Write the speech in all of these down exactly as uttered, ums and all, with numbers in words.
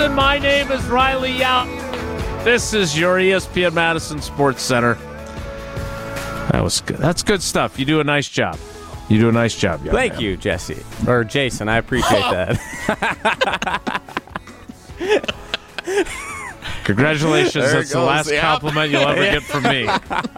Madison. My name is Riley Yao. This is your E S P N Madison Sports Center. That was good. That's good stuff. You do a nice job. You do a nice job, young Thank man. you, Jesse. Or Jason. I appreciate that. Congratulations. There it That's the goes. last Yep. compliment you'll ever get from me.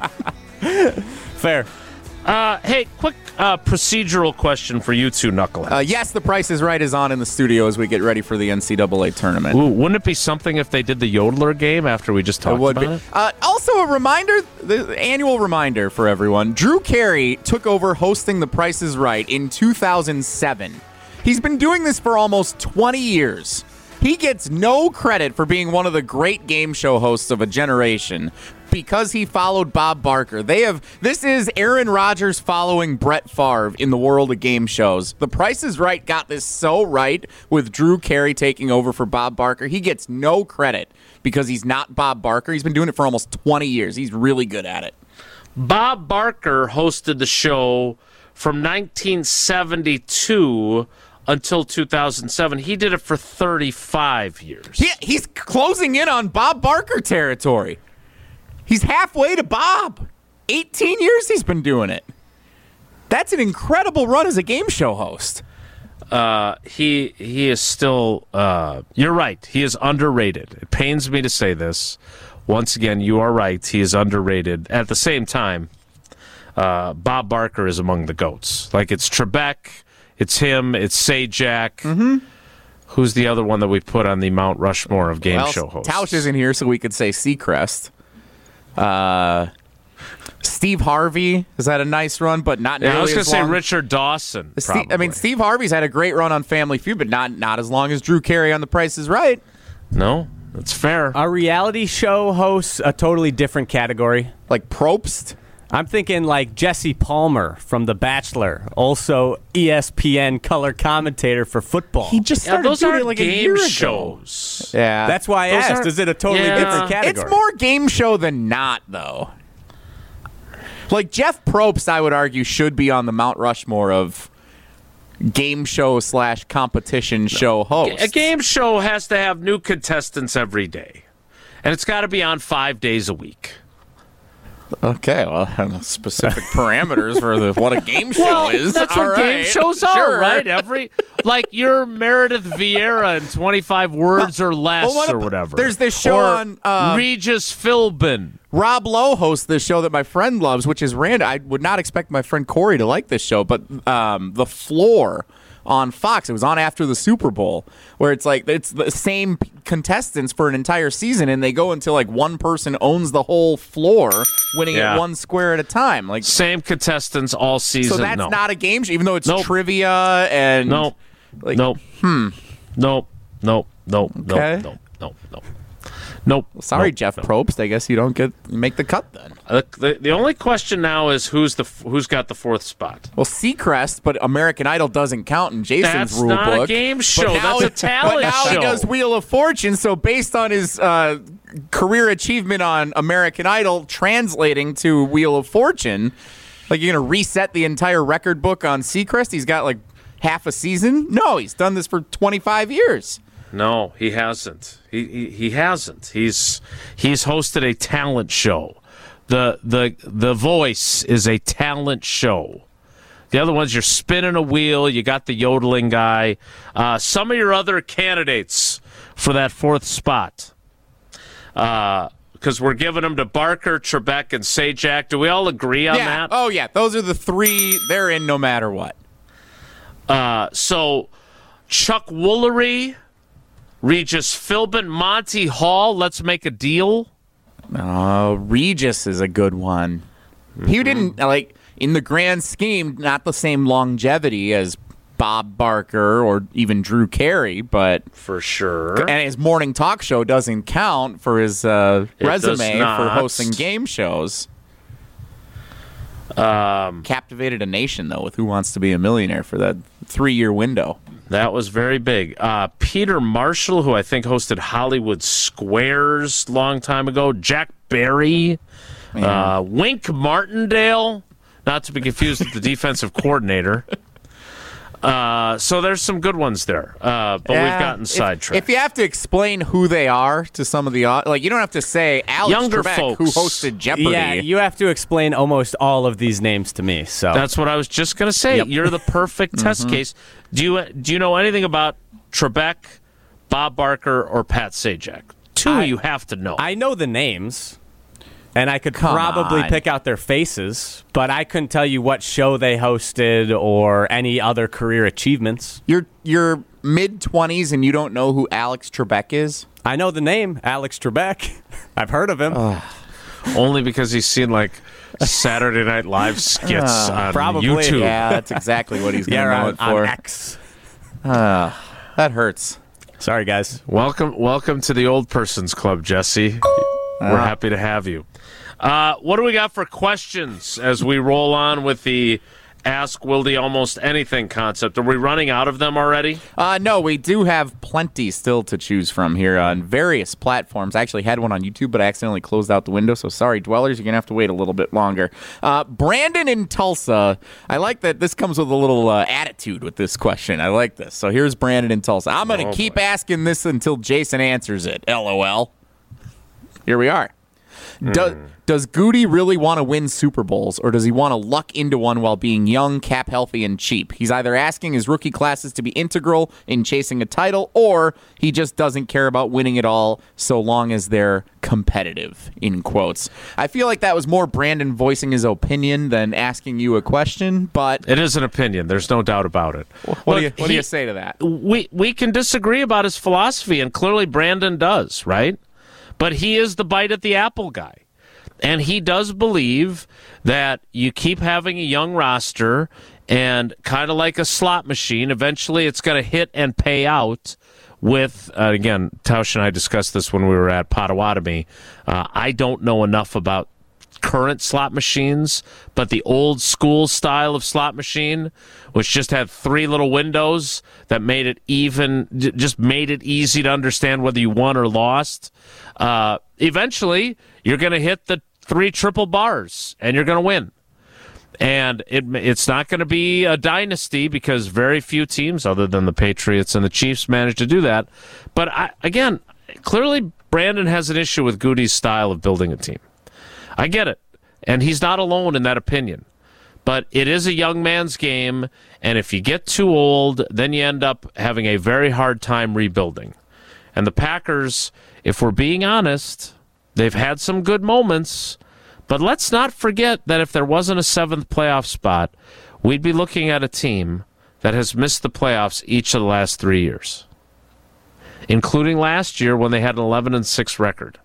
Fair. Uh, hey, quick uh, procedural question for you two knuckleheads. Uh, yes, The Price is Right is on in the studio as we get ready for the N C double A tournament. Ooh, wouldn't it be something if they did the Yodeler game after we just talked It would about be. it? Uh, also, a reminder, the annual reminder for everyone. Drew Carey took over hosting The Price is Right in two thousand seven. He's been doing this for almost twenty years. He gets no credit for being one of the great game show hosts of a generation because he followed Bob Barker. They have this is Aaron Rodgers following Brett Favre in the world of game shows. The Price is Right got this so right with Drew Carey taking over for Bob Barker. He gets no credit because he's not Bob Barker. He's been doing it for almost twenty years. He's really good at it. Bob Barker hosted the show from nineteen seventy-two until two thousand seven. He did it for thirty-five years. Yeah, he's closing in on Bob Barker territory. He's halfway to Bob. eighteen years he's been doing it. That's an incredible run as a game show host. Uh, he he is still. Uh, you're right. He is underrated. It pains me to say this. Once again, you are right. He is underrated. At the same time, uh, Bob Barker is among the GOATs. Like, it's Trebek, it's him, it's Sajak. Mm-hmm. Who's the other one that we put on the Mount Rushmore of game well, show hosts? Tausch isn't here, so we could say Seacrest. Uh, Steve Harvey has had a nice run, but not Yeah, nearly I was going as to say long. Richard Dawson. Steve, I mean, probably. Steve Harvey's had a great run on Family Feud, but not not as long as Drew Carey on The Price is Right. No, that's fair. Are reality show hosts a totally different category? Like Probst. I'm thinking like Jesse Palmer from The Bachelor, also E S P N color commentator for football. He just Yeah, started those doing are it like a game year ago. shows. Yeah, That's why I Those asked, aren't- is it a totally Yeah. different category? It's more game show than not, though. Like Jeff Probst, I would argue, should be on the Mount Rushmore of game show slash competition show hosts. A game show has to have new contestants every day, and it's got to be on five days a week. Okay, well, specific parameters for the, what a game show Well, is. that's All what right. game shows are, Sure. right? Every like your Meredith Vieira in twenty-five words or less well, what or ab- whatever. there's this show Or on, uh, Regis Philbin. Rob Lowe hosts this show that my friend loves, which is random. I would not expect my friend Corey to like this show, but um, The Floor on Fox. It was on after the Super Bowl, where it's like it's the same contestants for an entire season, and they go until like one person owns the whole floor, winning Yeah. it one square at a time. Like, Same contestants all season. so that's no. not a game show, even though it's Nope. trivia and Nope. like, nope. Hmm. Nope. Nope. Nope. Okay. Nope. Nope. Nope. Nope. Nope. Sorry, Nope. Jeff Nope. Probst. I guess you don't get you make the cut then. Uh, the, the only question now is who's the who's got the fourth spot. Well, Seacrest, but American Idol doesn't count in Jason's That's rule not a book. game show. But now That's a he- talent But now he show. does Wheel of Fortune. So based on his uh, career achievement on American Idol, translating to Wheel of Fortune, like you're gonna reset the entire record book on Seacrest? He's got like half a season. No, he's done this for twenty-five years. No, he hasn't. He, he he hasn't. He's he's hosted a talent show. The the the Voice is a talent show. The other ones, you're spinning a wheel. You got the yodeling guy. Uh, some of your other candidates for that fourth spot, because we're giving them to Barker, Trebek, and Sajak. Do we all agree on yeah. that? Oh yeah. Those are the three. They're in no matter what. Uh, so Chuck Woolery, Regis Philbin, Monty Hall. Let's make a deal. Oh, Regis is a good one. Mm-hmm. He didn't, like, in the grand scheme, not the same longevity as Bob Barker or even Drew Carey, but For sure. and his morning talk show doesn't count for his uh, It does resume for not. hosting game shows. Um, Captivated a nation, though, with Who Wants to Be a Millionaire for that three-year window. That was very big. Uh, Peter Marshall, who I think hosted Hollywood Squares long time ago. Jack Barry. Uh, Wink Martindale, not to be confused with the defensive coordinator. Uh, so there's some good ones there, uh, but Yeah, we've gotten if- sidetracked. If you have to explain who they are to some of the au- like, you don't have to say Alex Younger Trebek, who folks. hosted Jeopardy. Yeah, you have to explain almost all of these names to me. So That's what I was just going to say. Yep. You're the perfect test case. Do you do you know anything about Trebek, Bob Barker, or Pat Sajak? Two I- you have to know. I know the names, and I could Come probably on. pick out their faces, but I couldn't tell you what show they hosted or any other career achievements. You're you're mid twenties and you don't know who Alex Trebek is. I know the name, Alex Trebek. I've heard of him. Only because he's seen like Saturday Night Live skits Uh, on probably, YouTube. Yeah, that's exactly what he's going to yeah, know on, it for. on X. That hurts. Sorry, guys. Welcome, welcome to the Old Persons Club, Jesse. We're happy to have you. Uh, what do we got for questions as we roll on with the Ask Wildy Almost Anything concept? Are we running out of them already? Uh, no, we do have plenty still to choose from here on various platforms. I actually had one on YouTube, but I accidentally closed out the window, so sorry, dwellers, you're going to have to wait a little bit longer. Uh, Brandon in Tulsa, I like that this comes with a little uh, attitude with this question. I like this. So here's Brandon in Tulsa. I'm going to Oh, keep boy. asking this until Jason answers it. LOL. Here we are. Does, does Goody really want to win Super Bowls, or does he want to luck into one while being young, cap healthy, and cheap? He's either asking his rookie classes to be integral in chasing a title, or he just doesn't care about winning it all so long as they're competitive, in quotes. I feel like that was more Brandon voicing his opinion than asking you a question, but It is an opinion. There's no doubt about it. what, do, you, Look, what do he- you say to that? we we can disagree about his philosophy, and clearly Brandon does, right? But he is the bite at the apple guy. And he does believe that you keep having a young roster, and kind of like a slot machine, eventually it's going to hit and pay out with, uh, again, Tausch and I discussed this when we were at Potawatomi. Uh, I don't know enough about current slot machines, but the old school style of slot machine, which just had three little windows that made it even, j- just made it easy to understand whether you won or lost. Uh, eventually, you're going to hit the three triple bars and you're going to win. And it, it's not going to be a dynasty because very few teams, other than the Patriots and the Chiefs, managed to do that. But I, again, clearly Brandon has an issue with Goody's style of building a team. I get it. And he's not alone in that opinion. But it is a young man's game, and if you get too old, then you end up having a very hard time rebuilding. And the Packers, if we're being honest, they've had some good moments, but let's not forget that if there wasn't a seventh playoff spot, we'd be looking at a team that has missed the playoffs each of the last three years, including last year when they had an eleven and six record.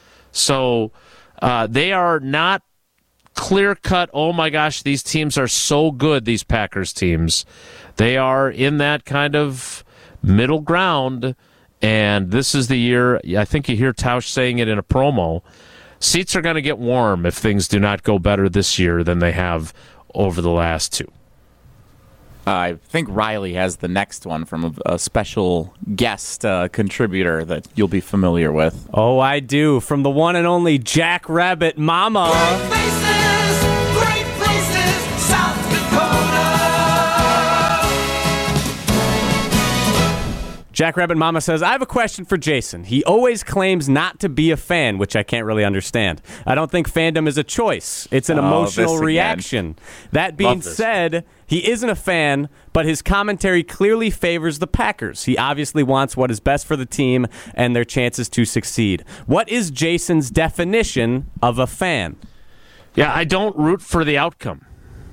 So uh, they are not clear-cut, oh my gosh, these teams are so good, these Packers teams. They are in that kind of middle ground, and this is the year, I think you hear Tausch saying it in a promo, seats are going to get warm if things do not go better this year than they have over the last two. Uh, I think Riley has the next one from a, a special guest uh, contributor that you'll be familiar with. Oh, I do. From the one and only Jack Rabbit Mama. Places, great places, South Dakota. Jack Rabbit Mama says, I have a question for Jason. He always claims not to be a fan, which I can't really understand. I don't think fandom is a choice. It's an Oh, emotional this again. reaction. That being this. said, he isn't a fan, but his commentary clearly favors the Packers. He obviously wants what is best for the team and their chances to succeed. What is Jason's definition of a fan? Yeah, I don't root for the outcome.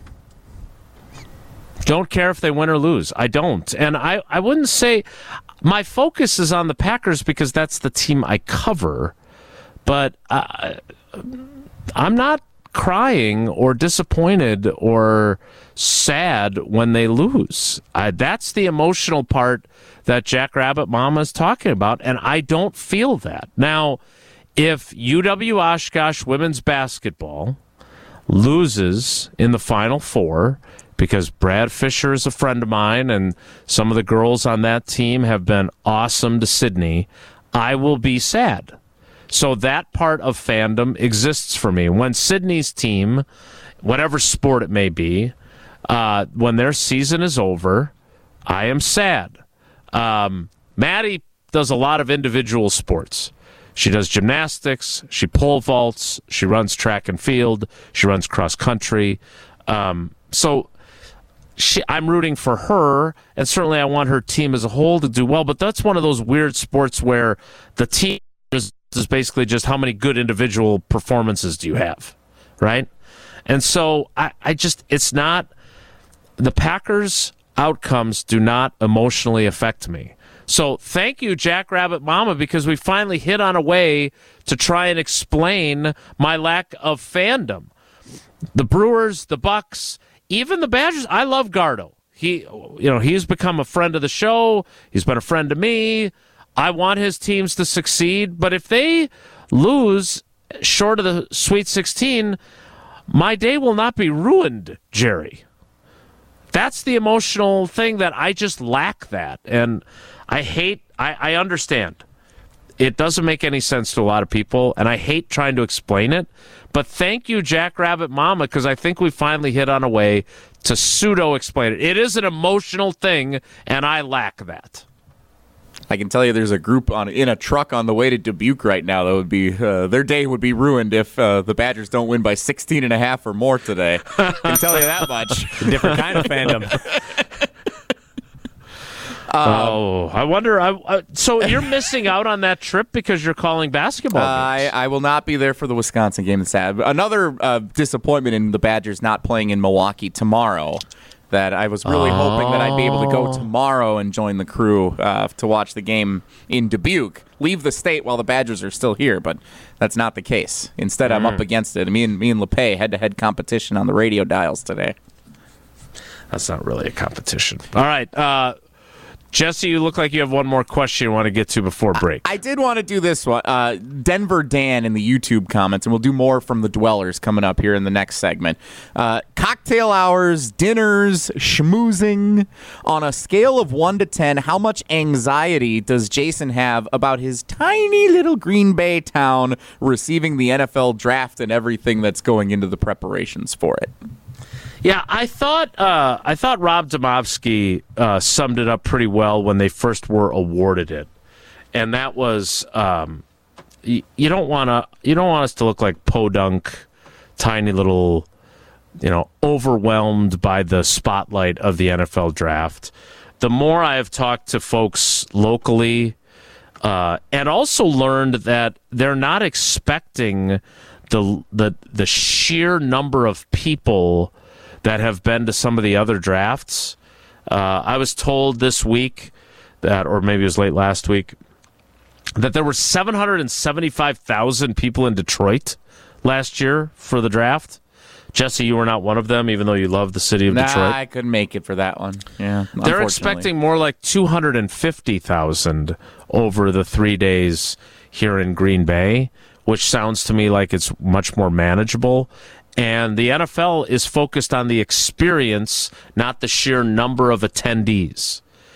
Don't care if they win or lose. I don't. And I, I wouldn't say my focus is on the Packers because that's the team I cover. But I, I'm not crying or disappointed or sad when they lose. I, that's the emotional part that Jack Rabbit Mama is talking about, and I don't feel that. Now, if U W Oshkosh women's basketball loses in the Final Four, because Brad Fisher is a friend of mine and some of the girls on that team have been awesome to Sydney, I will be sad. So that part of fandom exists for me. When Sydney's team, whatever sport it may be, uh, when their season is over, I am sad. Um, Maddie does a lot of individual sports. She does gymnastics, she pole vaults, she runs track and field, she runs cross country. Um, so she, I'm rooting for her, and certainly I want her team as a whole to do well, but that's one of those weird sports where the team is, is basically just how many good individual performances do you have, right? And so I, I just, it's not, the Packers' outcomes do not emotionally affect me. So thank you, Jackrabbit Mama, because we finally hit on a way to try and explain my lack of fandom. The Brewers, the Bucks, even the Badgers. I love Gardo. He, you know, he's become a friend of the show. He's been a friend to me. I want his teams to succeed, but if they lose short of the Sweet sixteen, my day will not be ruined, Jerry. That's the emotional thing that I just lack that. And I hate, I, I understand. It doesn't make any sense to a lot of people, and I hate trying to explain it. But thank you, Jackrabbit Mama, because I think we finally hit on a way to pseudo-explain it. It is an emotional thing, and I lack that. I can tell you there's a group on in a truck on the way to Dubuque right now that would be, uh, their day would be ruined if uh, the Badgers don't win by sixteen and a half or more today. I can tell you that much. A different kind of fandom. Um, oh, I wonder. I, I, so you're missing out on that trip because you're calling basketball uh, games. I, I will not be there for the Wisconsin game. It's sad. Another uh, disappointment in the Badgers not playing in Milwaukee tomorrow. That I was really oh. hoping that I'd be able to go tomorrow and join the crew uh, to watch the game in Dubuque. Leave the state while the Badgers are still here, but that's not the case. Instead, mm. I'm up against it. Me and me and LePay head-to-head competition on the radio dials today. That's not really a competition. All right. Uh, Jesse, you look like you have one more question you want to get to before break. I, I did want to do this one. Uh, Denver Dan in the YouTube comments, and we'll do more from the dwellers coming up here in the next segment. Uh, cocktail hours, dinners, schmoozing. On a scale of one to ten, how much anxiety does Jason have about his tiny little Green Bay town receiving the N F L draft and everything that's going into the preparations for it? Yeah, I thought uh, I thought Rob Domofsky uh, summed it up pretty well when they first were awarded it, and that was um, you, you don't want to you don't want us to look like podunk, tiny little, you know, overwhelmed by the spotlight of the N F L draft. The more I have talked to folks locally, uh, and also learned that they're not expecting the the the sheer number of people that have been to some of the other drafts. Uh, I was told this week that, or maybe it was late last week, that there were seven hundred seventy-five thousand people in Detroit last year for the draft. Jesse, you were not one of them, even though you love the city of nah, Detroit. I couldn't make it for that one. Yeah, they're expecting more like two hundred fifty thousand over the three days here in Green Bay, which sounds to me like it's much more manageable. And the N F L is focused on the experience, not the sheer number of attendees.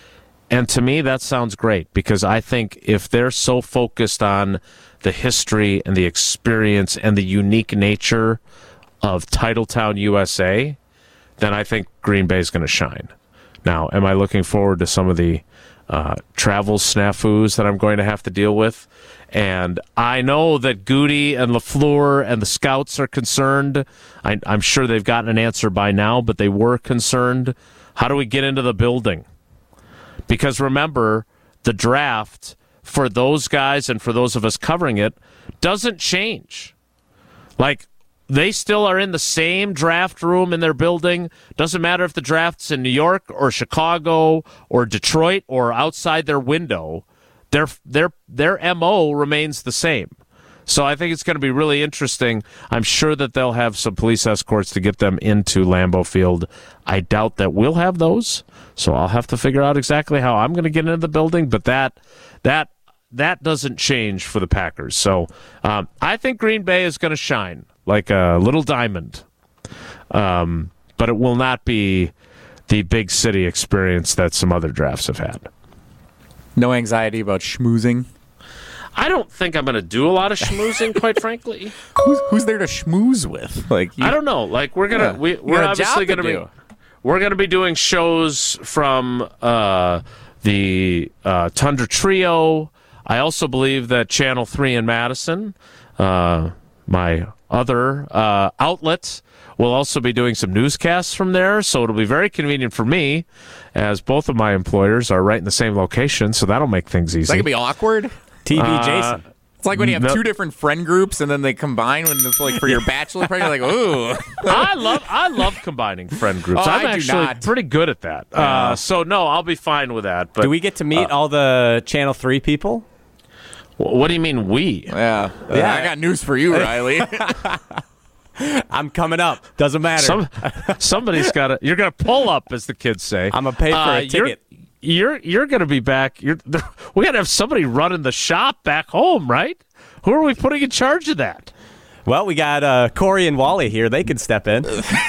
And to me, that sounds great, because I think if they're so focused on the history and the experience and the unique nature of Titletown, U S A, then I think Green Bay is going to shine. Now, am I looking forward to some of the uh, travel snafus that I'm going to have to deal with? And I know that Goody and LaFleur and the scouts are concerned. I, I'm sure they've gotten an answer by now, but they were concerned. How do we get into the building? Because remember, the draft, for those guys and for those of us covering it, doesn't change. Like, they still are in the same draft room in their building. Doesn't matter if the draft's in New York or Chicago or Detroit or outside their window. Their their their M O remains the same. So I think it's going to be really interesting. I'm sure that they'll have some police escorts to get them into Lambeau Field. I doubt that we'll have those, so I'll have to figure out exactly how I'm going to get into the building. But that that that doesn't change for the Packers. So um, I think Green Bay is going to shine like a little diamond, um, but it will not be the big city experience that some other drafts have had. No anxiety about schmoozing? I don't think I'm going to do a lot of schmoozing, quite frankly. Who's, who's there to schmooze with? Like you, I don't know. Like we're gonna yeah. we, we're got a obviously job going to to do. be we're going to be doing shows from uh, the uh, Tundra Trio. I also believe that Channel three in Madison, uh, my other uh, outlet, will also be doing some newscasts from there. So it'll be very convenient for me, as both of my employers are right in the same location. So that'll make things Is that easy. gonna be awkward? T V Uh, Jason. It's like when you have no- two different friend groups and then they combine when it's like for your bachelor party. You're like, ooh. I love I love combining friend groups. Oh, I'm I do actually not. pretty good at that. Uh, so no, I'll be fine with that. But Do we get to meet all the Channel three people? what do you mean we? Yeah. Yeah. I got news for you, Riley. I'm coming up. Doesn't matter. Some somebody's got to. You're gonna pull up, as the kids say. I'm gonna pay for Uh, a you're- ticket. You're you're gonna be back. You're we gotta have somebody running the shop back home, right? Who are we putting in charge of that? Well, we got uh, Corey and Wally here. They can step in.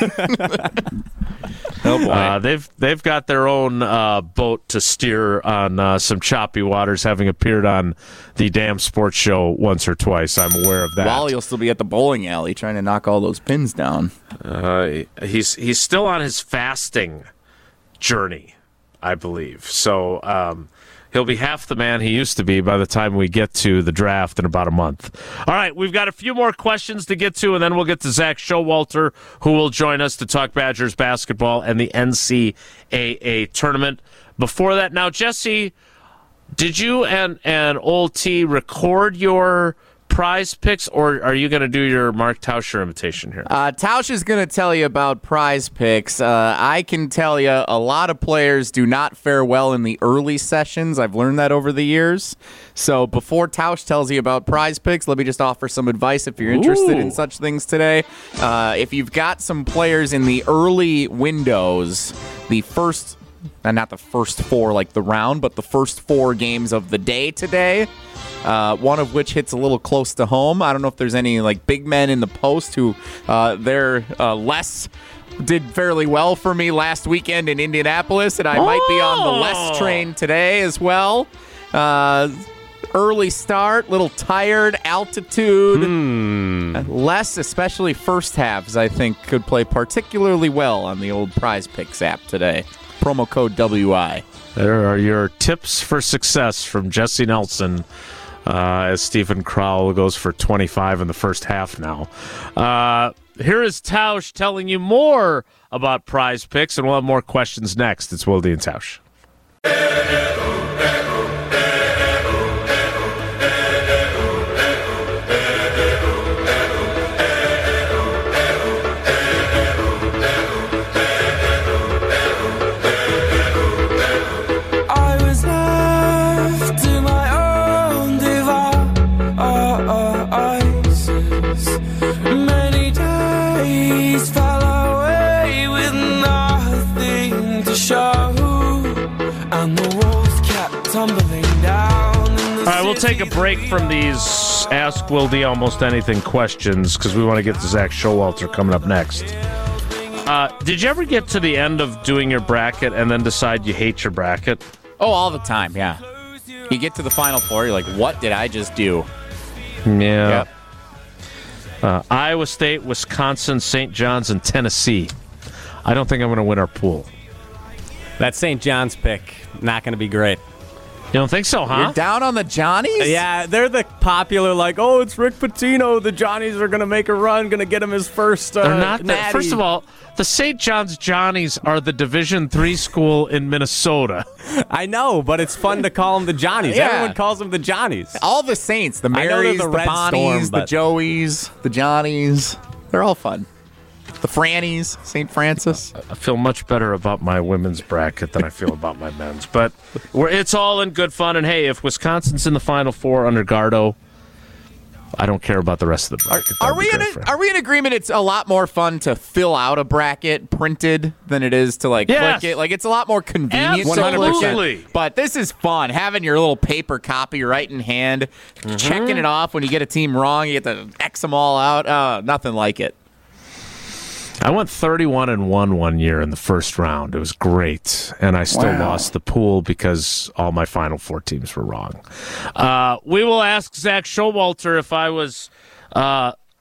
Oh, boy. Uh, they've they've got their own uh, boat to steer on uh, some choppy waters, having appeared on the damn sports show once or twice. I'm aware of that. Wally will still be at the bowling alley trying to knock all those pins down. Uh, he's he's still on his fasting journey, I believe. So um, he'll be half the man he used to be by the time we get to the draft in about a month. All right, we've got a few more questions to get to, and then we'll get to Zach Showalter, who will join us to talk Badgers basketball and the N C double A tournament. Before that, now, Jesse, did you and, and Old T record your prize picks, or are you going to do your Mark Tauscher imitation here? Uh, Tausch is going to tell you about prize picks. Uh, I can tell you a lot of players do not fare well in the early sessions. I've learned that over the years. So before Tausch tells you about prize picks, let me just offer some advice if you're interested Ooh. in such things today. Uh, if you've got some players in the early windows, the first, uh, not the first four like the round, but the first four games of the day today, Uh, one of which hits a little close to home. I don't know if there's any like big men in the post who uh, they're uh, less did fairly well for me last weekend in Indianapolis, and I might be on the less train today as well. Uh, early start, little tired, altitude, less, especially first halves. I think could play particularly well on the old Prize Picks app today. Promo code W I. There are your tips for success from Jesse Nelson, uh, as Stephen Crowell goes for twenty-five in the first half now. Uh, here is Tausch telling you more about prize picks, and we'll have more questions next. It's Wilde and Tausch. I was left to my own devices. Many days fell away with nothing to show, and the walls kept tumbling down. In the All right, we'll take a break from these Ask Wilde Almost Anything questions because we want to get to Zach Showalter coming up next. Uh, did you ever get to the end of doing your bracket and then decide you hate your bracket? Oh, all the time, yeah. You get to the final four, you're like, what did I just do? Yeah. Yep. Uh, Iowa State, Wisconsin, Saint John's, and Tennessee. I don't think I'm going to win our pool. That Saint John's pick, not going to be great. You don't think so, huh? You're down on the Johnnies? Yeah, they're the popular, like, oh, it's Rick Pitino. The Johnnies are going to make a run, going to get him his first uh, They're not. The, natty. first of all, the Saint John's Johnnies are the Division three school in Minnesota. I know, but it's fun to call them the Johnnies. Yeah. Everyone calls them the Johnnies. All the Saints, the I know they're Marys, the the, Red Bonnies, Storm, the but- Joeys, the Johnnies. They're all fun. The Frannies, Saint Francis. I feel much better about my women's bracket than I feel about my men's. But we're, it's all in good fun. And, hey, if Wisconsin's in the Final Four under Gardo, I don't care about the rest of the bracket. Are That'd be we in great a, for him. are we in agreement? It's a lot more fun to fill out a bracket printed than it is to like Yes. click it. Like it's a lot more convenient. to Absolutely. click it. But this is fun. Having your little paper copy right in hand, Mm-hmm. checking it off when you get a team wrong. You get to X them all out. Uh, nothing like it. I went thirty-one and one one year in the first round. It was great, and I still Wow. lost the pool because all my Final Four teams were wrong. Uh, we will ask Zach Showalter if I was uh,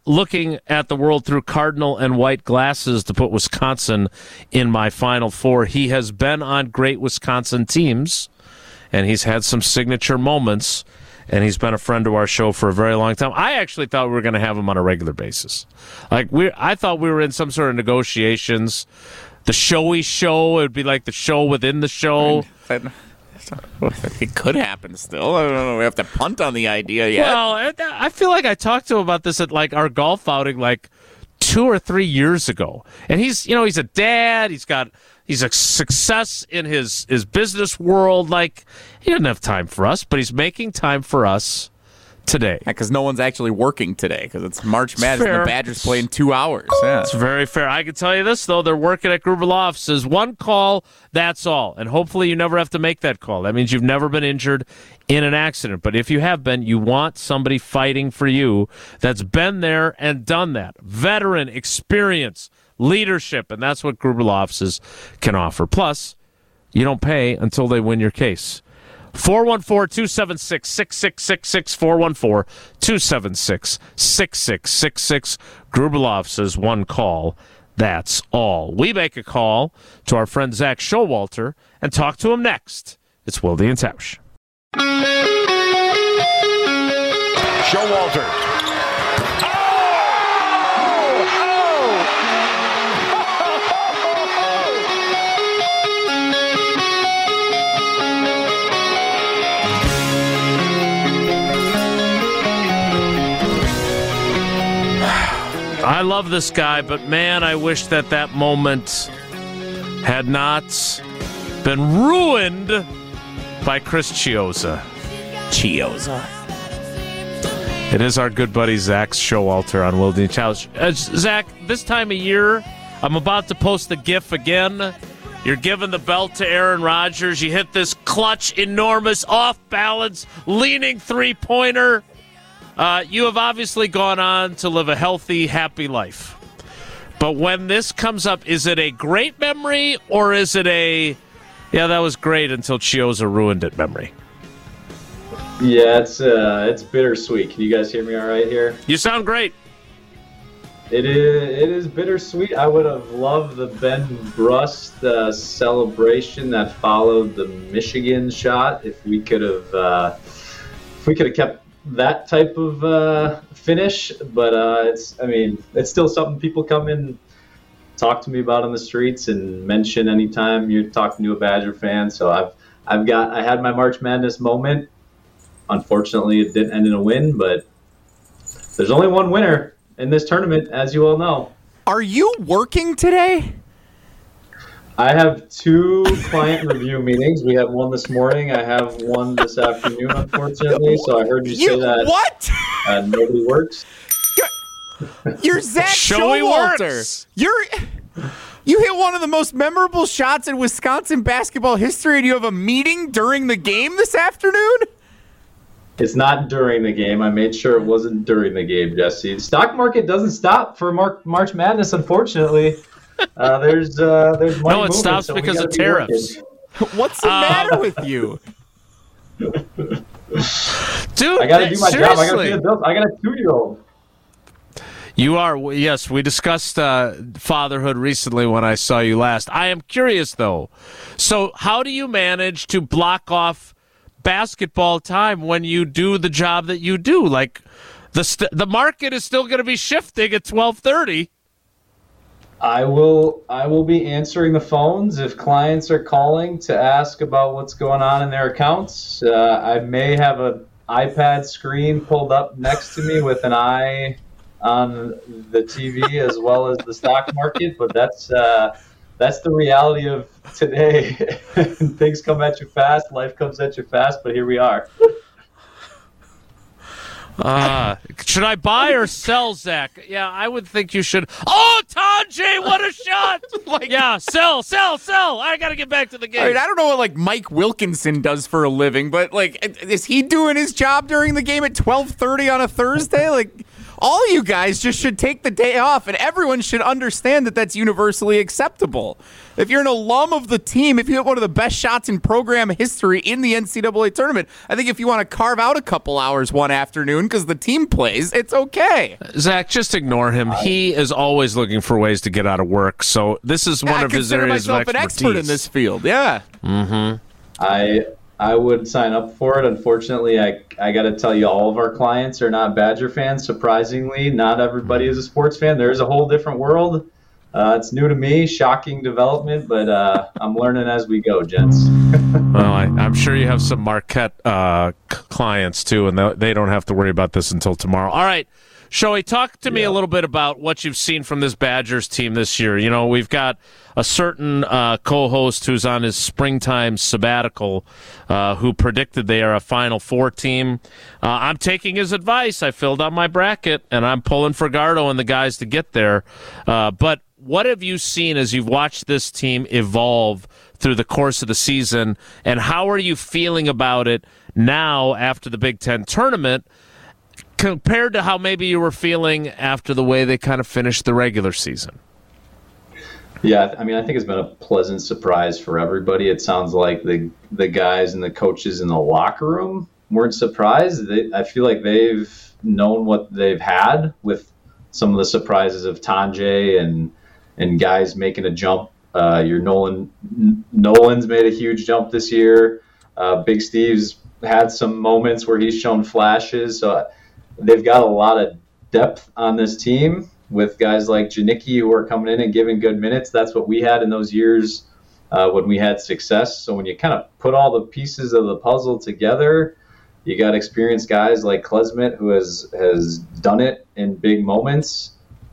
looking at the world through cardinal and white glasses to put Wisconsin in my Final Four. He has been on great Wisconsin teams, and he's had some signature moments, and he's been a friend to our show for a very long time. I actually thought we were going to have him on a regular basis. Like we, I thought we were in some sort of negotiations. The showy show, it would be like the show within the show. I mean, it could happen still. I don't know. We have to punt on the idea yet. Well, I feel like I talked to him about this at like our golf outing like two or three years ago. And he's, you know, he's a dad. He's got, he's a success in his, his business world. Like, he doesn't have time for us, but he's making time for us today. Because no one's actually working today because it's March Madness and the Badgers play in two hours. Yeah. It's very fair. I can tell you this, though. They're working at Gruber Law Offices. One call, that's all. And hopefully you never have to make that call. That means you've never been injured in an accident. But if you have been, you want somebody fighting for you that's been there and done that. Veteran, experience, leadership, and that's what Gruber Law Offices can offer. Plus, you don't pay until they win your case. four one four, two seven six, six six six six, four one four, two seven six, six six six six. Gruber Law Offices, one call. That's all. We make a call to our friend Zach Showalter and talk to him next. It's Wilde and Tausch. Showalter. I love this guy, but man, I wish that that moment had not been ruined by Chris Chiozza. Chiozza. It is our good buddy Zach Showalter on Wilde and Tausch. Uh, Zach, this time of year, I'm about to post the GIF again. You're giving the belt to Aaron Rodgers. You hit this clutch, enormous, off-balance, leaning three-pointer. Uh, you have obviously gone on to live a healthy, happy life. But when this comes up, is it a great memory or is it a, yeah, that was great until Chiozza ruined it memory? Yeah, it's uh, it's bittersweet. Can you guys hear me all right here? You sound great. It is it is bittersweet. I would have loved the Ben Brust uh, celebration that followed the Michigan shot. If we could have, uh, if we could have kept that type of uh, finish, but uh, it's I mean it's still something people come in, talk to me about on the streets and mention anytime you're talking to a Badger fan. So I've I've got I had my March Madness moment. Unfortunately, it didn't end in a win, but there's only one winner in this tournament, as you all know. Are you working today? I have two client review meetings. We have one this morning. I have one this afternoon, unfortunately. So I heard you, You say that what? uh, nobody works. You're Zach Showy Showalter. works. You're you hit one of the most memorable shots in Wisconsin basketball history, and you have a meeting during the game this afternoon? It's not during the game. I made sure it wasn't during the game, Jesse. The stock market doesn't stop for Mar- March Madness, unfortunately. Uh, there's uh, there's money No, it moving, stops so we because gotta of be tariffs. working. What's the Uh, matter with you? Dude, I gotta do my job. I gotta seriously. pay the bills. I got a two-year-old. You are, yes, we discussed uh, fatherhood recently when I saw you last. I am curious, though. So how do you manage to block off basketball time when you do the job that you do? Like, the st- the market is still going to be shifting at twelve thirty. I will I will be answering the phones if clients are calling to ask about what's going on in their accounts. Uh, I may have an iPad screen pulled up next to me with an eye on the T V as well as the stock market, but that's uh, that's the reality of today. Things come at you fast, life comes at you fast, but here we are. Uh, should I buy or sell, Zach? Yeah, I would think you should. Oh, Tanji, what a shot! Like- yeah, sell, sell, sell. I got to get back to the game. I mean, I don't know what like Mike Wilkinson does for a living, but like, is he doing his job during the game at twelve thirty on a Thursday? Like, all you guys just should take the day off, and everyone should understand that that's universally acceptable. If you're an alum of the team, if you hit one of the best shots in program history in the N C double A tournament, I think if you want to carve out a couple hours one afternoon because the team plays, it's okay. Zach, just ignore him. He is always looking for ways to get out of work. So this is one yeah, of his areas areas of expertise. I consider myself an expert in this field. Yeah. Mm-hmm. I I would sign up for it. Unfortunately, I I got to tell you, all of our clients are not Badger fans. Surprisingly, not everybody is a sports fan. There is a whole different world. Uh, it's new to me, shocking development, but uh, I'm learning as we go, gents. Well, I, I'm sure you have some Marquette uh, c- clients, too, and they don't have to worry about this until tomorrow. All right, Shohei, talk to me Yeah. a little bit about what you've seen from this Badgers team this year. You know, we've got a certain uh, co-host who's on his springtime sabbatical uh, who predicted they are a Final Four team. Uh, I'm taking his advice. I filled out my bracket, and I'm pulling for Gardo and the guys to get there. Uh, but what have you seen as you've watched this team evolve through the course of the season, and how are you feeling about it now after the Big Ten tournament compared to how maybe you were feeling after the way they kind of finished the regular season? Yeah, I mean, I think it's been a pleasant surprise for everybody. It sounds like the the guys and the coaches in the locker room weren't surprised. They, I feel like they've known what they've had with some of the surprises of Tanjay and and guys making a jump. Uh, your Nolan Nolan's made a huge jump this year. Uh, Big Steve's had some moments where he's shown flashes. So they've got a lot of depth on this team with guys like Janicki who are coming in and giving good minutes. That's what we had in those years uh, when we had success. So when you kind of put all the pieces of the puzzle together, you got experienced guys like Klesmit who has has done it in big moments.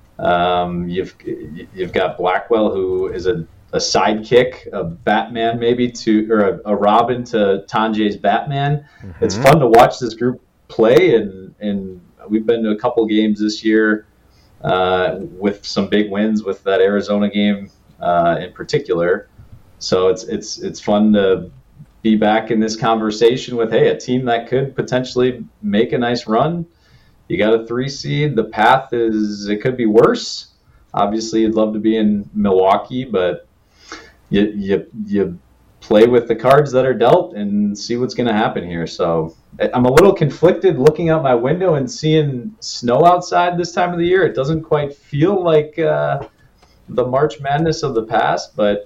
Um, you've you've got Blackwell who is a, a sidekick, a Batman maybe to or a, a Robin to Tanjay's Batman. Mm-hmm. It's fun to watch this group play, and and we've been to a couple games this year uh, with some big wins with that Arizona game uh, in particular. So it's it's it's fun to be back in this conversation with, hey, a team that could potentially make a nice run. You got a three seed. The path is, it could be worse. Obviously, you'd love to be in Milwaukee, but you you you play with the cards that are dealt and see what's going to happen here. So I'm a little conflicted looking out my window and seeing snow outside this time of the year. It doesn't quite feel like uh, the March Madness of the past, but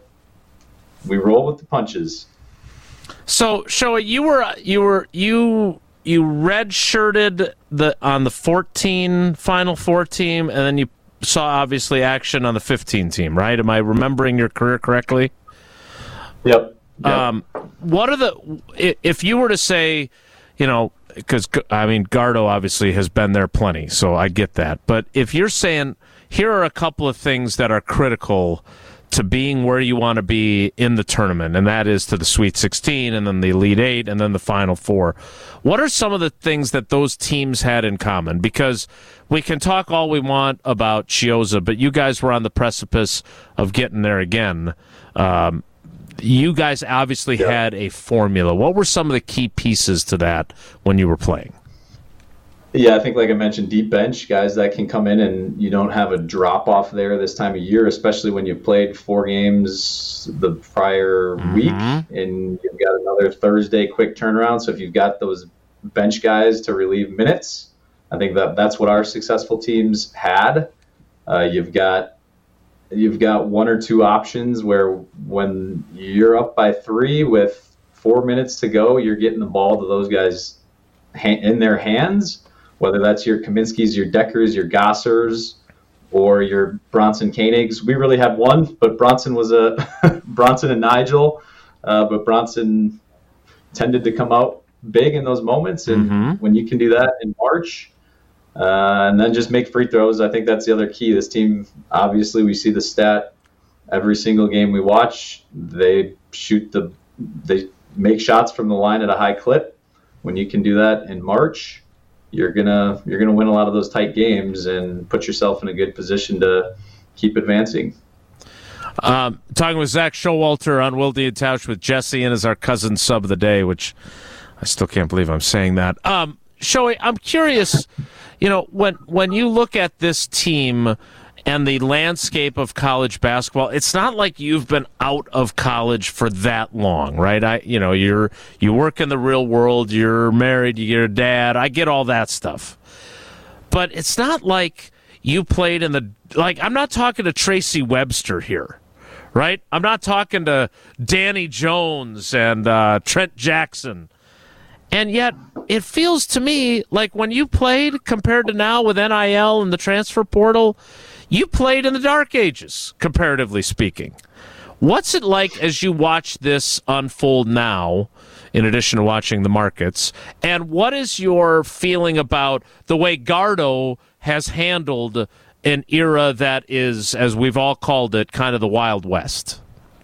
we roll with the punches. So, Shohei, you were you were you you redshirted the on the fourteen Final Four team, and then you saw obviously action on the fifteen team, right? Am I remembering your career correctly? Yep. yep. Um, what are the if you were to say, you know, because I mean Gardo obviously has been there plenty, so I get that. But if you're saying here are a couple of things that are critical to being where you want to be in the tournament, and that is to the Sweet sixteen and then the Elite Eight and then the Final Four. What are some of the things that those teams had in common? Because we can talk all we want about Chiozza, but you guys were on the precipice of getting there again. Um, you guys obviously yeah. had a formula. What were some of the key pieces to that when you were playing? Yeah, I think like I mentioned, deep bench, guys that can come in and you don't have a drop-off there this time of year, especially when you played four games the prior mm-hmm. week and you've got another Thursday quick turnaround. So if you've got those bench guys to relieve minutes, I think that that's what our successful teams had. Uh, you've got you've got one or two options where when you're up by three with four minutes to go, you're getting the ball to those guys in their hands. Whether that's your Kaminsky's, your Deckers, your Gossers, or your Bronson Koenigs. We really had one, but Bronson was a Bronson and Nigel. Uh, but Bronson tended to come out big in those moments, and mm-hmm. when you can do that in March, uh, and then just make free throws, I think that's the other key. This team, obviously, we see the stat every single game we watch. They shoot the, they make shots from the line at a high clip. When you can do that in March, you're gonna you're gonna win a lot of those tight games and put yourself in a good position to keep advancing. Um, talking with Zach Showalter on Wilde and Tausch with Jesse and as our cousin sub of the day, which I still can't believe I'm saying that. Um, Shohei, I'm curious. you know, when when you look at this team and the landscape of college basketball, it's not like you've been out of college for that long, right? I, you know, you're you work in the real world, you're married, you're a dad. I get all that stuff, but it's not like you played in the like. I'm not talking to Tracy Webster here, right? I'm not talking to Danny Jones and uh, Trent Jackson. And yet, it feels to me like when you played compared to now with N I L and the transfer portal, you played in the dark ages, comparatively speaking. What's it like as you watch this unfold now, in addition to watching the markets? And what is your feeling about the way Gardo has handled an era that is, as we've all called it, kind of the Wild West?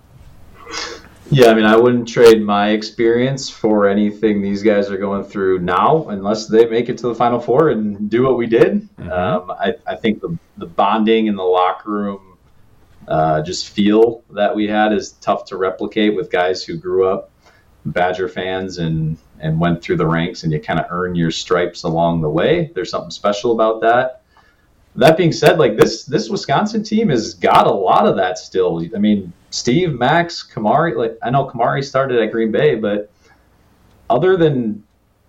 Yeah, I mean, I wouldn't trade my experience for anything these guys are going through now, unless they make it to the Final Four and do what we did. Mm-hmm. Um, I, I think the, the bonding in the locker room, uh, just feel that we had is tough to replicate with guys who grew up Badger fans and, and went through the ranks, and you kind of earn your stripes along the way. There's something special about that. That being said, like this this Wisconsin team has got a lot of that still. I mean, Steve, Max, Kamari, like I know Kamari started at Green Bay, but other than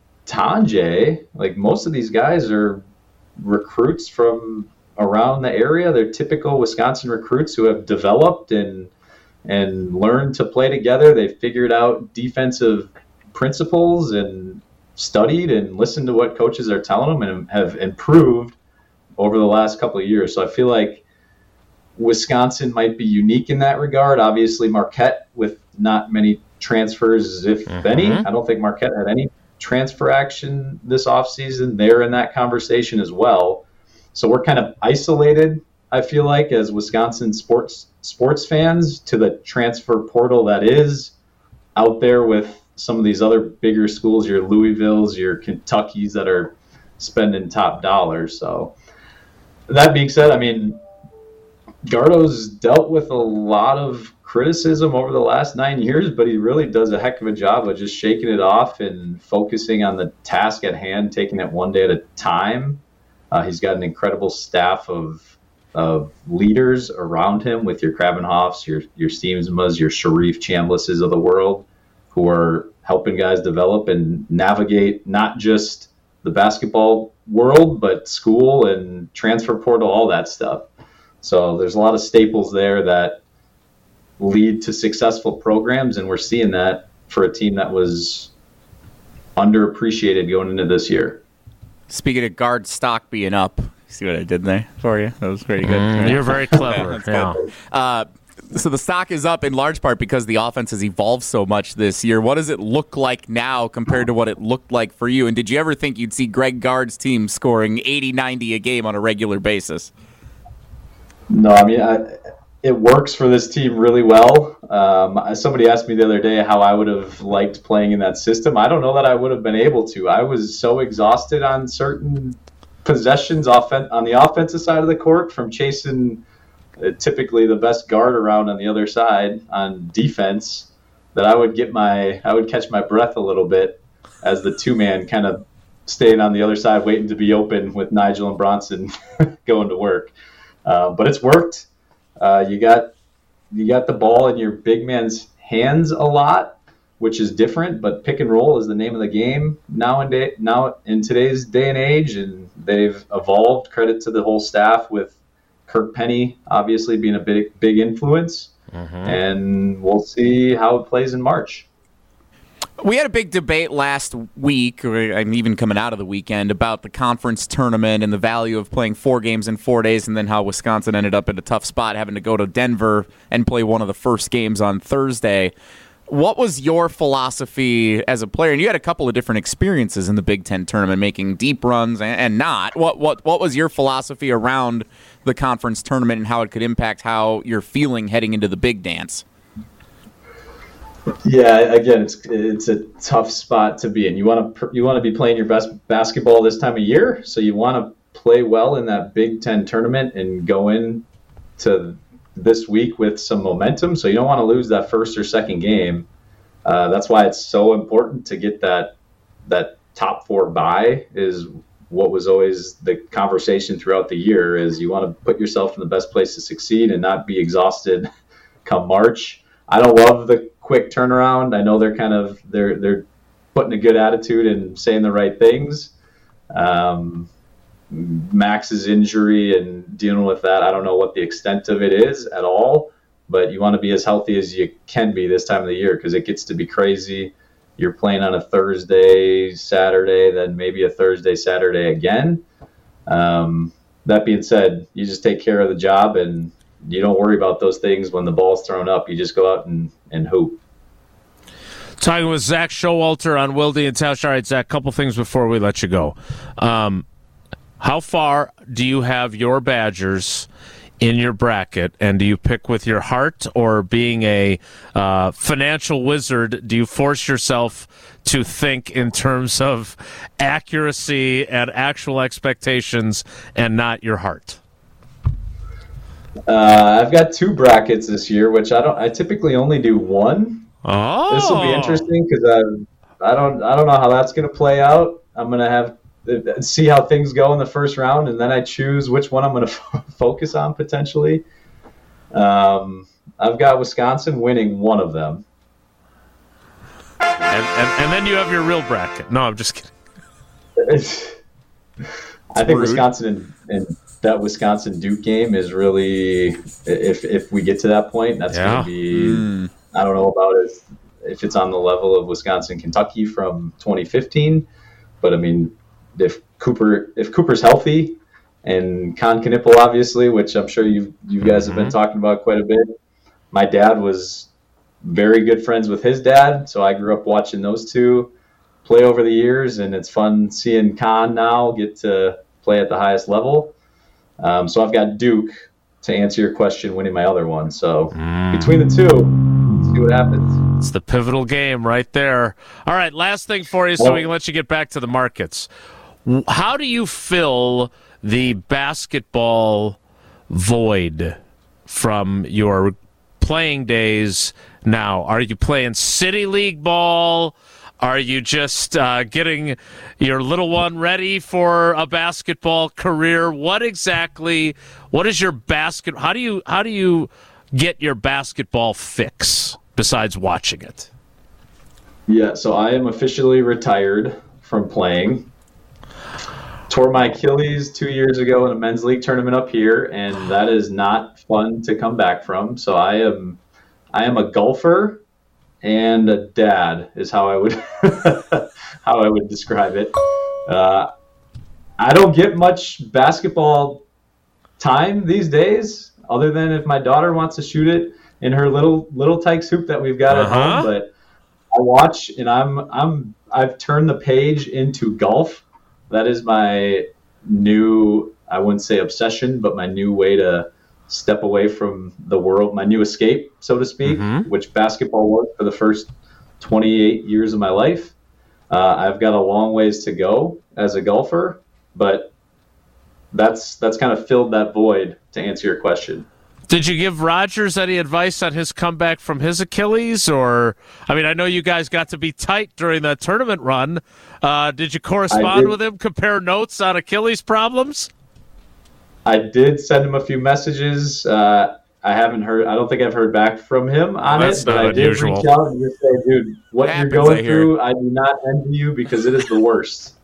Tanjay, like most of these guys are recruits from around the area. They're typical Wisconsin recruits who have developed and and learned to play together. They've figured out defensive principles and studied and listened to what coaches are telling them and have improved over the last couple of years. So I feel like Wisconsin might be unique in that regard. Obviously, Marquette with not many transfers, if mm-hmm. any. I don't think Marquette had any transfer action this offseason. They're in that conversation as well. So we're kind of isolated, I feel like, as Wisconsin sports sports fans to the transfer portal that is out there with some of these other bigger schools, your Louisvilles, your Kentuckys that are spending top dollars. So that being said, I mean, Gardo's dealt with a lot of criticism over the last nine years, but he really does a heck of a job of just shaking it off and focusing on the task at hand, taking it one day at a time. Uh, he's got an incredible staff of of leaders around him with your Krabenhoffs, your your Steemsmas, your Sharif Chamblises of the world, who are helping guys develop and navigate not just the basketball world, but school and transfer portal, all that stuff. So there's a lot of staples there that lead to successful programs, and we're seeing that for a team that was underappreciated going into this year. Speaking of guard stock being up, see what I did there for you? That was pretty good. Mm, you're very clever. yeah. Uh, so the stock is up in large part because the offense has evolved so much this year. What does it look like now compared to what it looked like for you? And did you ever think you'd see Greg Gard's team scoring eighty, ninety a game on a regular basis? No, I mean, I, it works for this team really well. Um, somebody asked me the other day how I would have liked playing in that system. I don't know that I would have been able to. I was so exhausted on certain possessions offen- on the offensive side of the court from chasing uh, typically the best guard around on the other side on defense that I would get my I would catch my breath a little bit as the two-man kind of staying on the other side waiting to be open with Nigel and Bronson going to work. Uh, but it's worked. Uh, you got you got the ball in your big man's hands a lot, which is different. But pick and roll is the name of the game now in day, now in today's day and age, and they've evolved. Credit to the whole staff with Kirk Penny obviously being a big big influence, mm-hmm. and we'll see how it plays in March. We had a big debate last week, or I'm even coming out of the weekend, about the conference tournament and the value of playing four games in four days, and then how Wisconsin ended up in a tough spot having to go to Denver and play one of the first games on Thursday. What was your philosophy as a player? And you had a couple of different experiences in the Big Ten tournament, making deep runs and, and not. What what what was your philosophy around the conference tournament and how it could impact how you're feeling heading into the big dance? Yeah, again, it's it's a tough spot to be in. You want to you want to be playing your best basketball this time of year, so you want to play well in that Big Ten tournament and go in to this week with some momentum. So you don't want to lose that first or second game. Uh, that's why it's so important to get that that top four bye is what was always the conversation throughout the year is you want to put yourself in the best place to succeed and not be exhausted come March. I don't love the quick turnaround. I know they're kind of they're they're putting a good attitude and saying the right things. Um, Max's injury and dealing with that, I don't know what the extent of it is at all, but you want to be as healthy as you can be this time of the year because it gets to be crazy. You're playing on a Thursday, Saturday, then maybe a Thursday, Saturday again. Um, that being said, you just take care of the job and you don't worry about those things when the ball's thrown up. You just go out and, and hoop. Talking with Zach Showalter on Wilde and Tausch. All right, Zach, a couple things before we let you go. Um, how far do you have your Badgers in your bracket, and do you pick with your heart, or being a uh, financial wizard, do you force yourself to think in terms of accuracy and actual expectations and not your heart? Uh, I've got two brackets this year, which I don't. I typically only do one. Oh, this will be interesting because I, I don't, I don't know how that's going to play out. I'm going to have see how things go in the first round, and then I choose which one I'm going to f- focus on potentially. Um, I've got Wisconsin winning one of them. And, and, and then you have your real bracket. No, I'm just kidding. It's, I think rude. Wisconsin and, and that Wisconsin Duke game is really, if if we get to that point, that's yeah. going to be, mm. I don't know about it, if it's on the level of Wisconsin Kentucky from twenty fifteen, but I mean, if Cooper if Cooper's healthy, and Con Knippel obviously, which I'm sure you you guys have been talking about quite a bit. My dad was very good friends with his dad, so I grew up watching those two play over the years, and it's fun seeing Con now get to play at the highest level. Um, so I've got Duke, to answer your question, winning my other one. So mm. between the two, let's see what happens. It's the pivotal game right there. All right, last thing for you so well, we can let you get back to the markets. How do you fill the basketball void from your playing days now? Are you playing City League ball? Are you just uh, getting your little one ready for a basketball career? What exactly, what is your basket, how do you, how do you get your basketball fix besides watching it? Yeah, so I am officially retired from playing. Tore my Achilles two years ago in a men's league tournament up here, and that is not fun to come back from. So I am, I am a golfer and a dad is how I would, how I would describe it. Uh, I don't get much basketball time these days, other than if my daughter wants to shoot it in her little little Tykes hoop that we've got uh-huh. at home. But I watch, and I'm I'm I've turned the page into golf. That is my new, I wouldn't say obsession, but my new way to step away from the world, my new escape, so to speak, mm-hmm. which basketball was for the first twenty-eight years of my life. Uh, I've got a long ways to go as a golfer, but that's that's kind of filled that void, to answer your question. Did you give Rogers any advice on his comeback from his Achilles? Or, I mean, I know you guys got to be tight during that tournament run. Uh, did you correspond did. with him, compare notes on Achilles problems? I did send him a few messages. Uh, I haven't heard, I don't think I've heard back from him on That's it, but not I did unusual. reach out and just say, dude, what Happens, you're going I through, I do not envy you because it is the worst.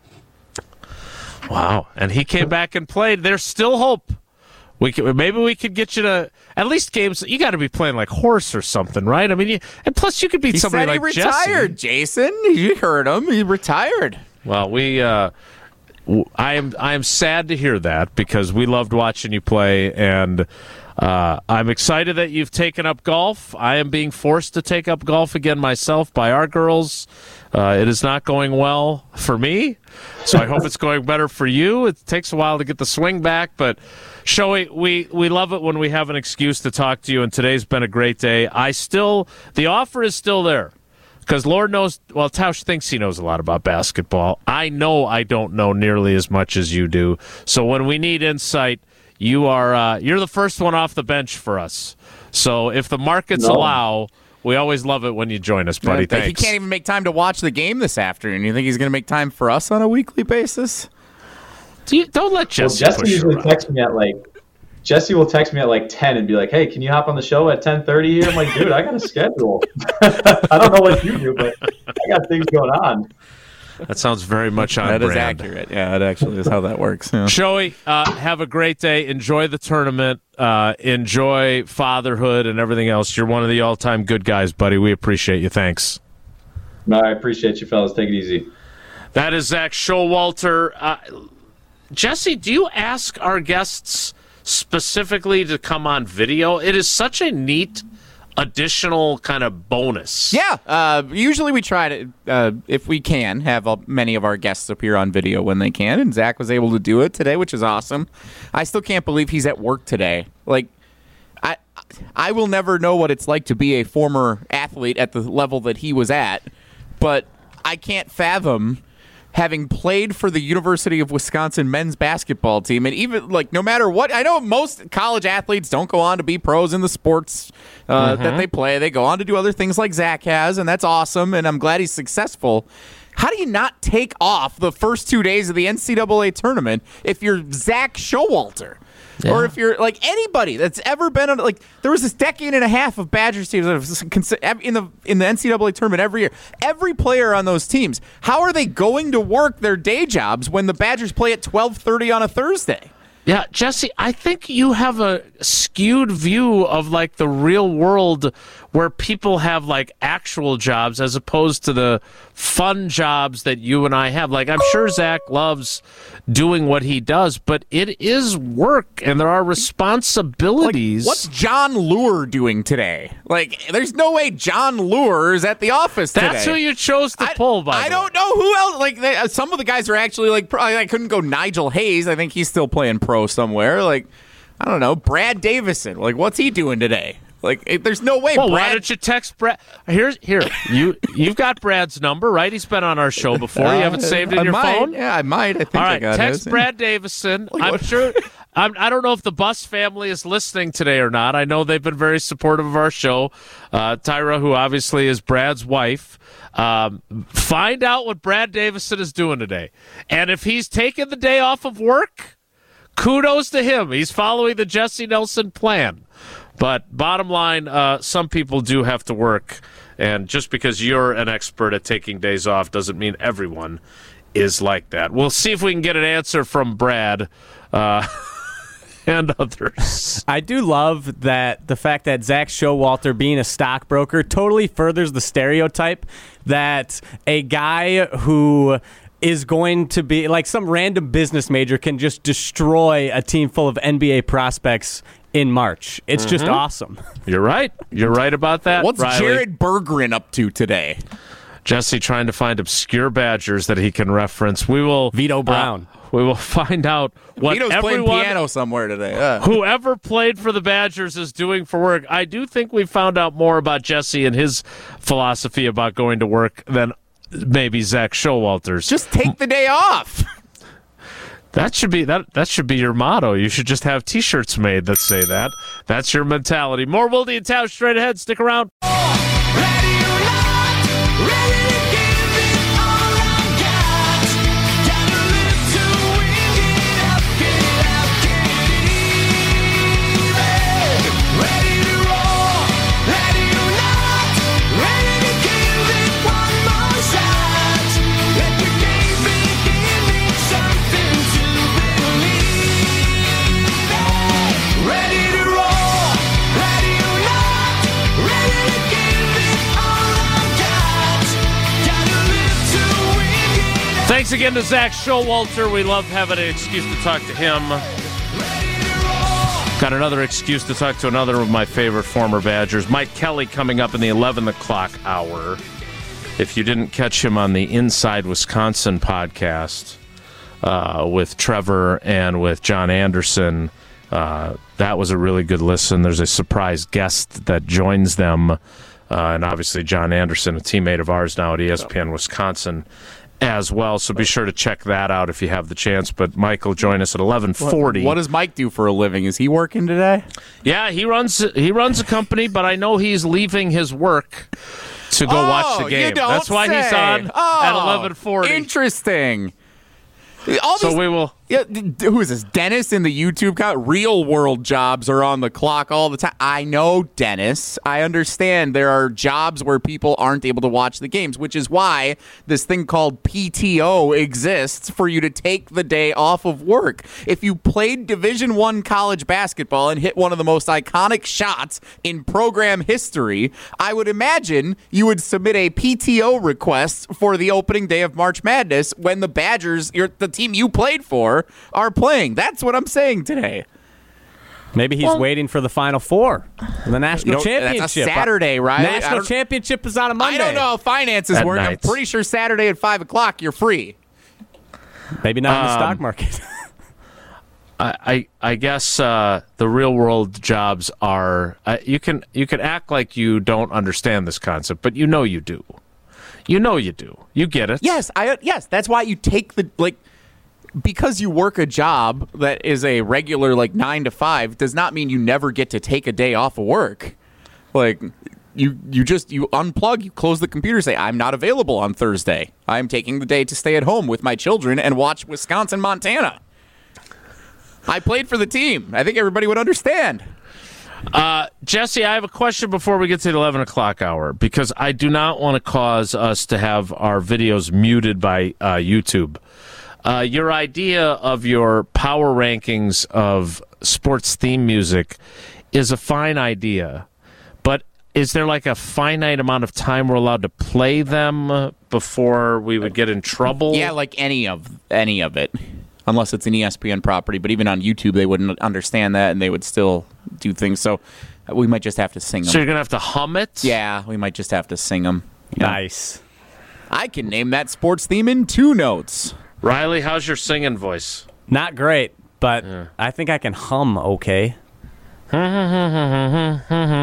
Wow. And he came back and played. There's still hope. We could, maybe we could get you to at least games. You got to be playing like horse or something, right? I mean, you, and plus you could beat he somebody said he like retired, Jesse. Jason. You heard him. He retired. Well, we. Uh, I am. I am sad to hear that because we loved watching you play, and uh, I'm excited that you've taken up golf. I am being forced to take up golf again myself by our girls. Uh, it is not going well for me, so I hope it's going better for you. It takes a while to get the swing back, but Shoei, we, we love it when we have an excuse to talk to you, and today's been a great day. I still, the offer is still there, because Lord knows, well, Tausch thinks he knows a lot about basketball. I know I don't know nearly as much as you do, so when we need insight, you are, uh, you're the first one off the bench for us. So if the markets no. allow, we always love it when you join us, buddy. Yeah, Thanks. He can't even make time to watch the game this afternoon. You think he's going to make time for us on a weekly basis? Do you, don't let Well, Jesse. Jesse push you usually around. texts me at like. Jesse will text me at like ten and be like, "Hey, can you hop on the show at ten thirty here?" I'm like, "Dude, I got a schedule. I don't know what you do, but I got things going on." That sounds very much on That is brand. accurate. Yeah, it actually is how that works. Yeah. Joey, uh, have a great day. Enjoy the tournament. Uh, enjoy fatherhood and everything else. You're one of the all-time good guys, buddy. We appreciate you. Thanks. No, I appreciate you, fellas. Take it easy. That is Zach Showalter. Uh, Jesse, do you ask our guests specifically to come on video? It is such a neat additional kind of bonus. Yeah, uh, usually we try to, uh, if we can, have uh, many of our guests appear on video when they can, and Zach was able to do it today, which is awesome. I still can't believe he's at work today. Like, I, I will never know what it's like to be a former athlete at the level that he was at, but I can't fathom having played for the University of Wisconsin men's basketball team, and even, like, no matter what, I know most college athletes don't go on to be pros in the sports uh, Mm-hmm. that they play. They go on to do other things like Zach has, and that's awesome, and I'm glad he's successful. How do you not take off the first two days of the N C double A tournament if you're Zach Showalter? Yeah. Or if you're like anybody that's ever been on, like, there was this decade and a half of Badgers teams that have in the in the N C double A tournament every year. Every player on those teams, how are they going to work their day jobs when the Badgers play at twelve thirty on a Thursday? Yeah, Jesse, I think you have a skewed view of like the real world where people have like actual jobs as opposed to the fun jobs that you and I have. Like, I'm sure Zach loves doing what he does, but it is work and there are responsibilities. Like, what's John Lure doing today? Like, there's no way John Lure is at the office today. That's who you chose to I, pull, by I the don't know who else. Like, they, uh, some of the guys are actually like, pro- I couldn't go Nigel Hayes. I think he's still playing pro somewhere. Like, I don't know, Brad Davison. Like, what's he doing today? Like, it, there's no way. Well, Brad. why don't you text Brad? Here's here. You you've got Brad's number, right? He's been on our show before. You haven't saved it in I your might. phone? Yeah, I might. I think All I right, got text his. Brad Davison. I'm what- sure. I'm, I don't know if the Bus family is listening today or not. I know they've been very supportive of our show. Uh, Tyra, who obviously is Brad's wife, um, find out what Brad Davison is doing today, and if he's taking the day off of work, kudos to him. He's following the Jesse Nelson plan. But bottom line, uh, some people do have to work, and just because you're an expert at taking days off doesn't mean everyone is like that. We'll see if we can get an answer from Brad uh, and others. I do love that the fact that Zach Showalter being a stockbroker totally furthers the stereotype that a guy who is going to be like some random business major can just destroy a team full of N B A prospects in March. It's just awesome. You're right. You're right about that. What's Riley. Jared Berggren up to today? Jesse trying to find obscure Badgers that he can reference. We will Vito Brown. Uh, we will find out what Vito's playing everyone, piano somewhere today. Uh. whoever played for the Badgers is doing for work. I do think we found out more about Jesse and his philosophy about going to work than maybe Zach Showalter's. Just take the day off. That should be that. That should be your motto. You should just have T-shirts made that say that. That's your mentality. More Wildy and Tausch straight ahead. Stick around. Ready or not, ready to give it all I've got. Gotta live to win, get up, get out, get even. Ready to roll, ready or not, ready to give it one more shot. Let the game begin, need something to believe in. Ready to roll, ready or not, ready to give it all I've got. Gotta live to win, get up, Thanks again to Zach Showalter. We love having an excuse to talk to him. ready to roll. Got another excuse to talk to another of my favorite former Badgers, Mike Kelly, coming up in the eleven o'clock hour. If you didn't catch him on the Inside Wisconsin podcast uh, with Trevor and with John Anderson, uh, that was a really good listen. There's a surprise guest that joins them, uh, and obviously John Anderson, a teammate of ours now at E S P N Wisconsin as well. So be sure to check that out if you have the chance. But Mike will join us at eleven forty. What does Mike do for a living? Is he working today? Yeah, he runs he runs a company, but I know he's leaving his work to go Oh, watch the you game. don't That's why he's say. on Oh, at eleven forty. Interesting. All So these, we will Yeah, d- d- who is this? Dennis in the YouTube comment? Real world jobs are on the clock all the time. I know, Dennis. I understand there are jobs where people aren't able to watch the games, which is why this thing called P T O exists for you to take the day off of work. If you played Division One college basketball and hit one of the most iconic shots in program history, I would imagine you would submit a P T O request for the opening day of March Madness when the Badgers, you're, the team you played for, are playing. That's what I'm saying today. Maybe he's waiting for the Final Four, the national You know, championship. that's a Saturday, right? I National don't- championship is on a Monday. I don't know how finances At work. night. I'm pretty sure Saturday at five o'clock you're free. Maybe not in the Um, stock market. I, I, I guess uh, the real world jobs are uh, you can you can act like you don't understand this concept, but you know you do. You know you do. You get it. Yes, I yes. That's why you take the like because you work a job that is a regular like nine to five does not mean you never get to take a day off of work. Like you you just you unplug, you close the computer, say I'm not available on Thursday. I'm taking the day to stay at home with my children and watch Wisconsin, Montana. I played for the team. I think everybody would understand. Uh, Jesse, I have a question before we get to the eleven o'clock hour because I do not want to cause us to have our videos muted by uh, YouTube. Uh, your idea of your power rankings of sports theme music is a fine idea, but is there like a finite amount of time we're allowed to play them before we would get in trouble? Yeah, like any of any of it, unless it's an E S P N property. But even on YouTube, they wouldn't understand that, and they would still do things. So we might just have to sing them. So you're going to have to hum it? Yeah, we might just have to sing them. Nice. I can name that sports theme in two notes. Riley, how's your singing voice? Not great, but I think I can hum okay. Oh yeah,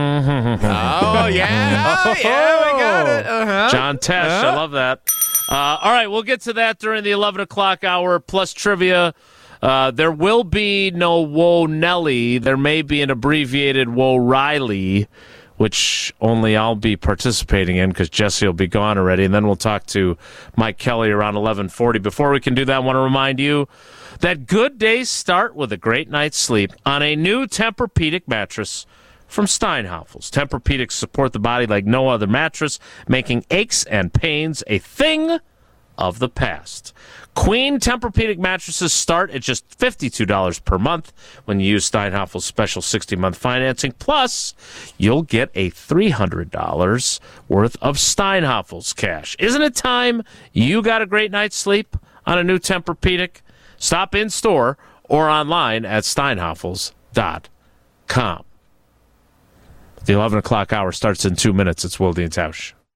oh, yeah, we got it. Uh-huh. John Tesh, I love that. Uh, all right, we'll get to that during the eleven o'clock hour, plus trivia. Uh, there will be no Whoa Nelly. There may be an abbreviated Whoa Riley, which only I'll be participating in because Jesse will be gone already. And then we'll talk to Mike Kelly around eleven forty. Before we can do that, I want to remind you that good days start with a great night's sleep on a new Tempur-Pedic mattress from Steinhafels. Tempur-Pedics support the body like no other mattress, making aches and pains a thing of the past. Queen Tempur-Pedic mattresses start at just fifty-two dollars per month when you use Steinhafels' special sixty-month financing. Plus, you'll get a three hundred dollars worth of Steinhafels cash. Isn't it time you got a great night's sleep on a new Tempur-Pedic? Stop in store or online at steinhafels dot com. The eleven o'clock hour starts in two minutes. It's Wilde and Tausch.